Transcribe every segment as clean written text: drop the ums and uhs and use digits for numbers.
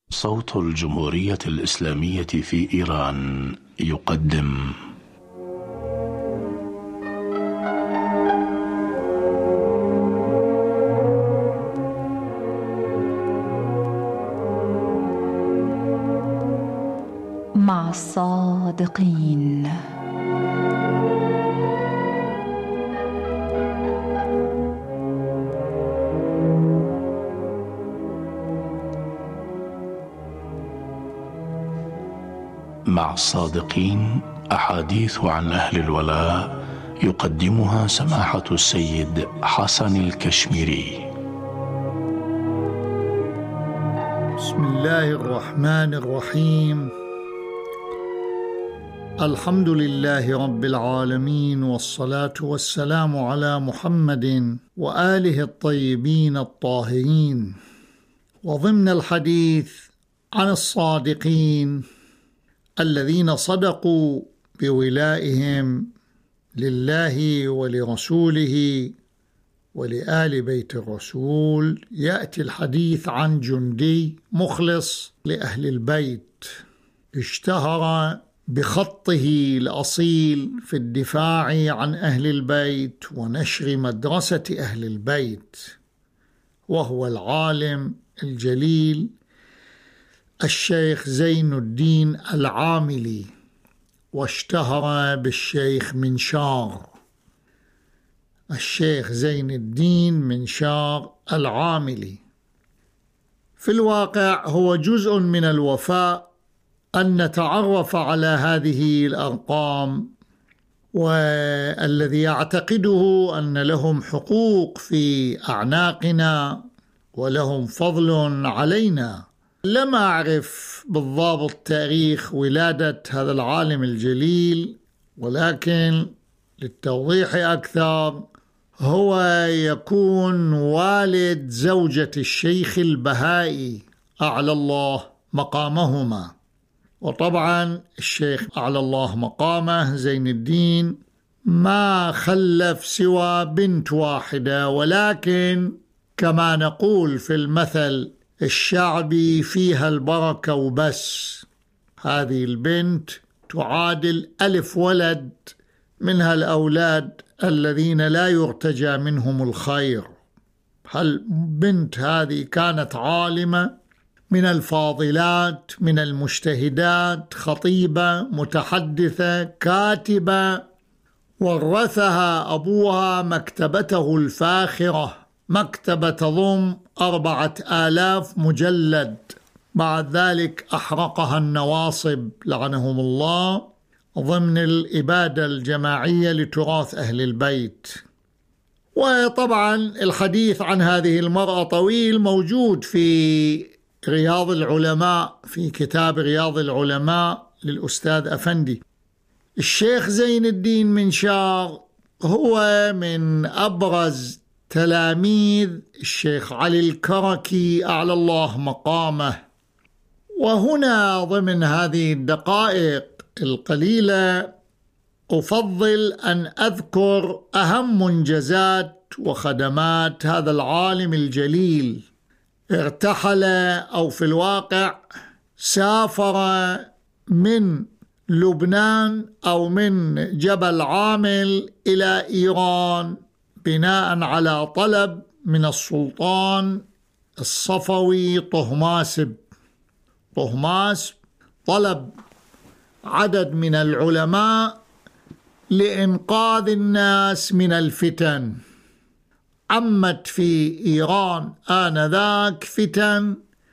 صوت الجمهورية الإسلامية في إيران يقدم مع الصادقين. مع الصادقين، أحاديث عن أهل الولاء يقدمها سماحة السيد حسن الكشميري. بسم الله الرحمن الرحيم. الحمد لله رب العالمين، والصلاة والسلام على محمد وآله الطيبين الطاهرين. وضمن الحديث عن الصادقين الذين صدقوا بولائهم لله ولرسوله ولآل بيت الرسول، يأتي الحديث عن جندي مخلص لأهل البيت اشتهر بخطه الأصيل في الدفاع عن أهل البيت ونشر مدرسة أهل البيت، وهو العالم الجليل الشيخ زين الدين العاملي، واشتهر بالشيخ منشار. الشيخ زين الدين منشار العاملي في الواقع هو جزء من الوفاء أن نتعرف على هذه الأرقام، والذي يعتقده أن لهم حقوق في أعناقنا ولهم فضل علينا. لم أعرف بالضبط تاريخ ولادة هذا العالم الجليل، ولكن للتوضيح أكثر هو يكون والد زوجة الشيخ البهائي أعلى الله مقامهما. وطبعا الشيخ أعلى الله مقامه زين الدين ما خلف سوى بنت واحدة، ولكن كما نقول في المثل الشعبي فيها البركة وبس. هذه البنت تعادل 1000 ولد من هالأولاد الذين لا يرتجى منهم الخير. البنت هذه كانت عالمة من الفاضلات، من المجتهدات، خطيبة، متحدثة، كاتبة، ورثها أبوها مكتبته الفاخرة، مكتبة تضم 4000 مجلد. بعد ذلك أحرقها النواصب لعنهم الله ضمن الإبادة الجماعية لتراث أهل البيت. وطبعا الحديث عن هذه المرأة طويل، موجود في رياض العلماء، في كتاب رياض العلماء للأستاذ أفندي. الشيخ زين الدين منشار هو من أبرز تلاميذ الشيخ علي الكركي أعلى الله مقامه. وهنا ضمن هذه الدقائق القليلة أفضل أن أذكر أهم منجزات وخدمات هذا العالم الجليل. ارتحل أو في الواقع سافر من لبنان أو من جبل عامل إلى إيران بناء على طلب من السلطان الصفوي طهماسب. طلب عدد من العلماء لإنقاذ الناس من الفتن. عمت في إيران آنذاك فتن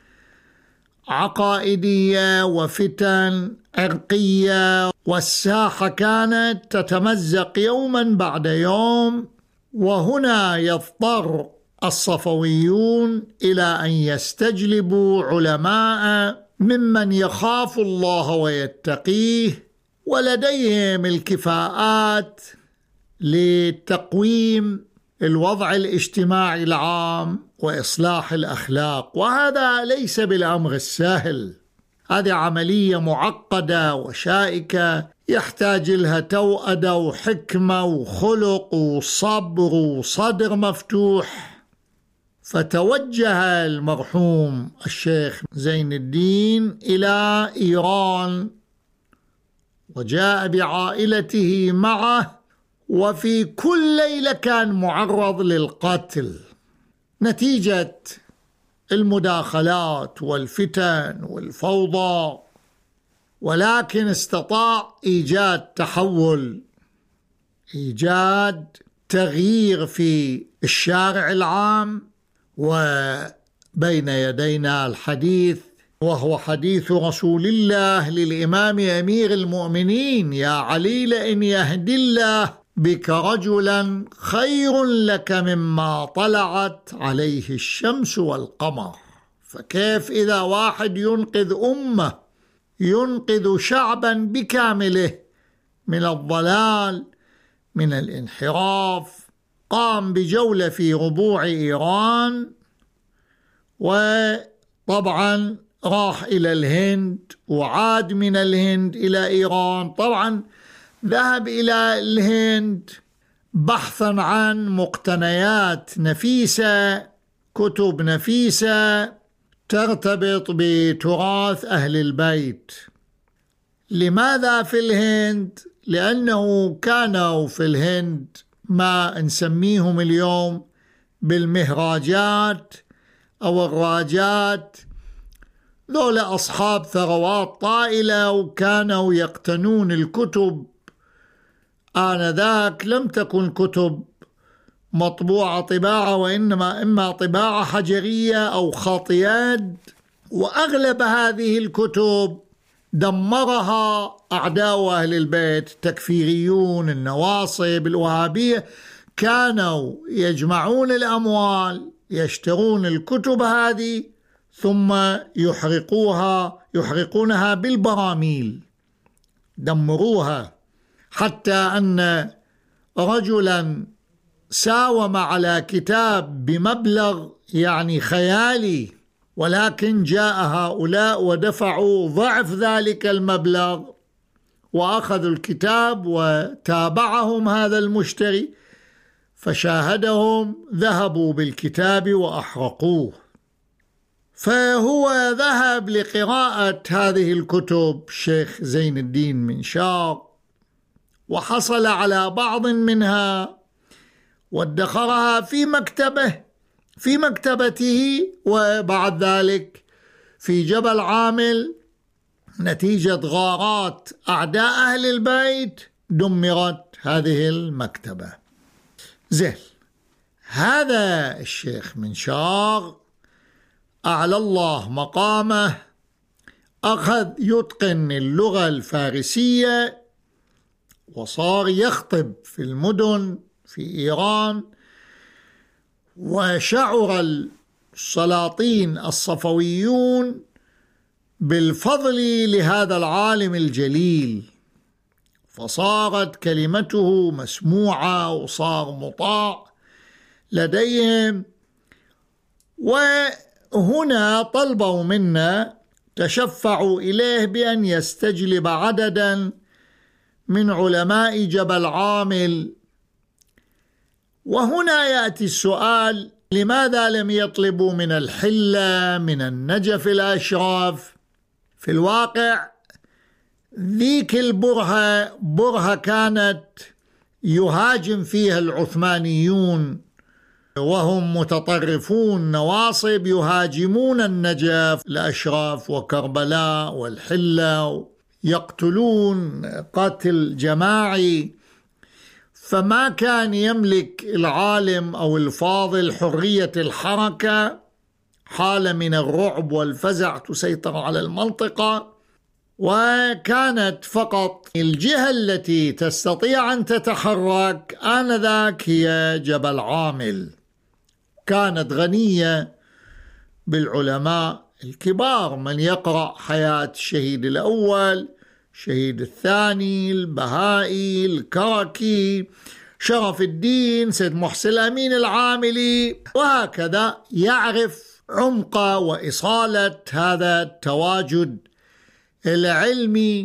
عقائدية وفتن عرقية، والساحة كانت تتمزق يوما بعد يوم. وهنا يضطر الصفويون إلى أن يستجلبوا علماء ممن يخاف الله ويتقيه ولديهم الكفاءات لتقويم الوضع الاجتماعي العام وإصلاح الأخلاق. وهذا ليس بالأمر السهل، هذه عملية معقدة وشائكة يحتاج لها توأدة وحكمة وخلق وصبر وصدر مفتوح. فتوجه المرحوم الشيخ زين الدين إلى إيران، وجاء بعائلته معه، وفي كل ليلة كان معرض للقتل نتيجة المداخلات والفتن والفوضى، ولكن استطاع إيجاد تحول، إيجاد تغيير في الشارع العام. وبين يدينا الحديث، وهو حديث رسول الله للإمام أمير المؤمنين: يا علي، لئن يهدي الله بك رجلا خير لك مما طلعت عليه الشمس والقمر. فكيف إذا واحد ينقذ أمة، ينقذ شعبا بكامله من الضلال، من الانحراف، قام بجولة في ربوع إيران، وطبعا راح إلى الهند وعاد من الهند إلى إيران. طبعا ذهب إلى الهند بحثا عن مقتنيات نفيسة، كتب نفيسة ترتبط بتراث أهل البيت. لماذا في الهند؟ لأنه كانوا في الهند ما نسميهم اليوم بالمهراجات أو الراجات، ذولا أصحاب ثروات طائلة، وكانوا يقتنون الكتب. آنذاك لم تكن كتب مطبوعة طباعة، وإنما إما طباعة حجرية أو خط يد، وأغلب هذه الكتب دمرها أعداء أهل البيت، التكفيريون، النواصب، الوهابية، كانوا يجمعون الأموال، يشترون الكتب هذه ثم يحرقونها بالبراميل، دمروها. حتى أن رجلا ساوم على كتاب بمبلغ يعني خيالي، ولكن جاء هؤلاء ودفعوا ضعف ذلك المبلغ وأخذوا الكتاب، وتابعهم هذا المشتري فشاهدهم، ذهبوا بالكتاب وأحرقوه. فهو ذهب لقراءة هذه الكتب الشيخ زين الدين منشار، وحصل على بعض منها وادخرها في مكتبته، وبعد ذلك في جبل عامل نتيجة غارات أعداء أهل البيت دمرت هذه المكتبة. زين، هذا الشيخ منشار أعلى الله مقامه، أخذ يتقن اللغة الفارسية، وصار يخطب في المدن في إيران، وشعر السلاطين الصفويون بالفضل لهذا العالم الجليل، فصارت كلمته مسموعة وصار مطاع لديهم. وهنا طلبوا منا، تشفعوا إليه بأن يستجلب عددا من علماء جبل عامل. وهنا يأتي السؤال: لماذا لم يطلبوا من الحلة، من النجف الأشراف؟ في الواقع ذيك برهة كانت يهاجم فيها العثمانيون، وهم متطرفون نواصب يهاجمون النجف الأشراف وكربلاء والحلة، يقتلون قتل جماعي. فما كان يملك العالم أو الفاضل حرية الحركة، حالة من الرعب والفزع تسيطر على المنطقة، وكانت فقط الجهة التي تستطيع أن تتحرك آنذاك هي جبل عامل. كانت غنية بالعلماء الكبار، من يقرأ حياة الشهيد الأول، الشهيد الثاني، البهائي، الكركي، شرف الدين، سيد محسن الأمين العاملي، وهكذا، يعرف عمق وإصالة هذا التواجد العلمي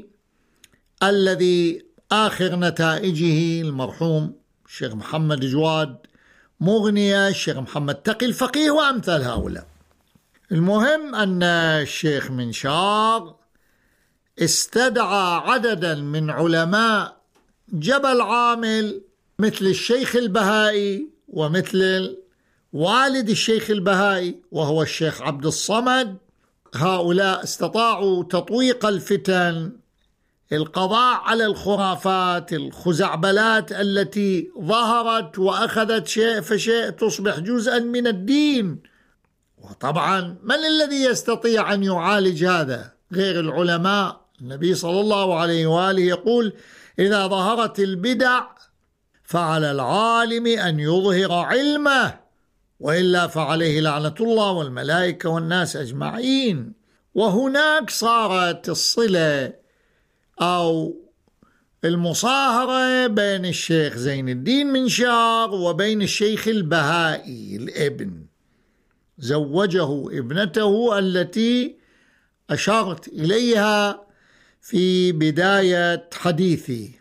الذي آخر نتائجه المرحوم الشيخ محمد جواد مغنية، الشيخ محمد تقي الفقيه وأمثال هؤلاء. المهم أن الشيخ منشار استدعى عددا من علماء جبل عامل مثل الشيخ البهائي ومثل والد الشيخ البهائي وهو الشيخ عبد الصمد. هؤلاء استطاعوا تطويق الفتن، القضاء على الخرافات، الخزعبلات التي ظهرت وأخذت شيء فشيء تصبح جزءا من الدين. وطبعا من الذي يستطيع أن يعالج هذا غير العلماء؟ النبي صلى الله عليه وآله يقول: إذا ظهرت البدع فعلى العالم أن يظهر علمه، وإلا فعليه لعنة الله والملائكة والناس أجمعين. وهناك صارت الصلة أو المصاهرة بين الشيخ زين الدين منشار وبين الشيخ البهائي الابن. زوجه ابنته التي أشرت إليها في بداية حديثي.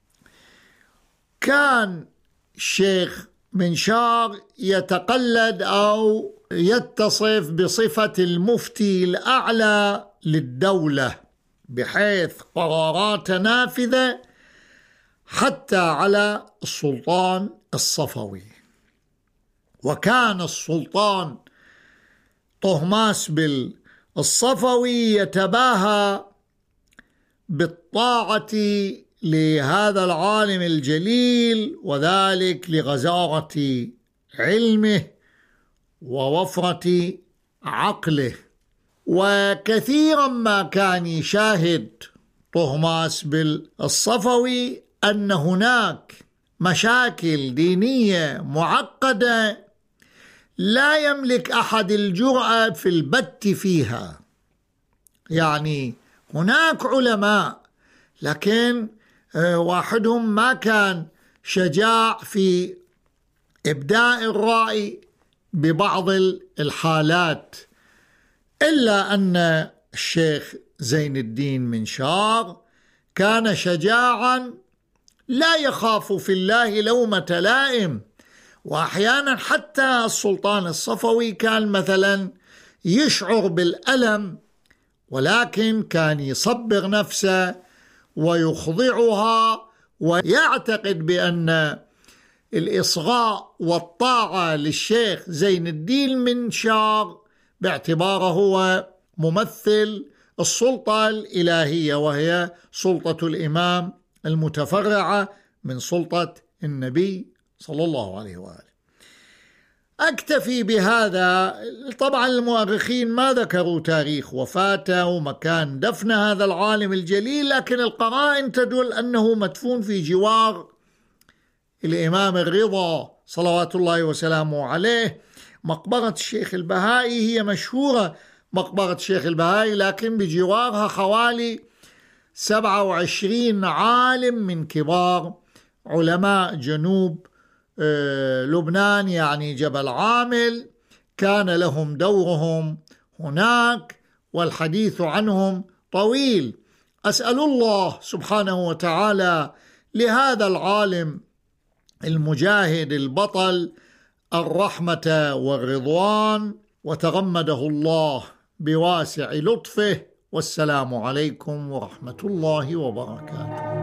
كان الشيخ منشار يتقلد أو يتصف بصفة المفتي الأعلى للدولة، بحيث قرارات نافذة حتى على السلطان الصفوي. وكان السلطان طهماس الصفوي يتباهى بالطاعة لهذا العالم الجليل، وذلك لغزارة علمه ووفرة عقله. وكثيرا ما كان يشاهد طهماس الصفوي أن هناك مشاكل دينية معقدة لا يملك أحد الجرأة في البت فيها. يعني هناك علماء لكن واحدهم ما كان شجاع في إبداء الرأي ببعض الحالات، إلا أن الشيخ زين الدين منشار كان شجاعا لا يخاف في الله لومة لائم. وأحيانا حتى السلطان الصفوي كان مثلا يشعر بالألم، ولكن كان يصبر نفسه ويخضعها، ويعتقد بأن الإصغاء والطاعة للشيخ زين الدين منشار باعتباره هو ممثل السلطة الإلهية، وهي سلطة الإمام المتفرعة من سلطة النبي صلى الله عليه وآله. أكتفي بهذا. طبعا المؤرخين ما ذكروا تاريخ وفاته ومكان دفن هذا العالم الجليل، لكن القرائن تدل أنه مدفون في جوار الإمام الرضا صلوات الله وسلامه عليه. مقبرة الشيخ البهائي هي مشهورة، مقبرة الشيخ البهائي، لكن بجوارها حوالي 27 عالم من كبار علماء جنوب لبنان، يعني جبل عامل، كان لهم دورهم هناك والحديث عنهم طويل. أسأل الله سبحانه وتعالى لهذا العالم المجاهد البطل الرحمة والرضوان، وتغمده الله بواسع لطفه. والسلام عليكم ورحمة الله وبركاته.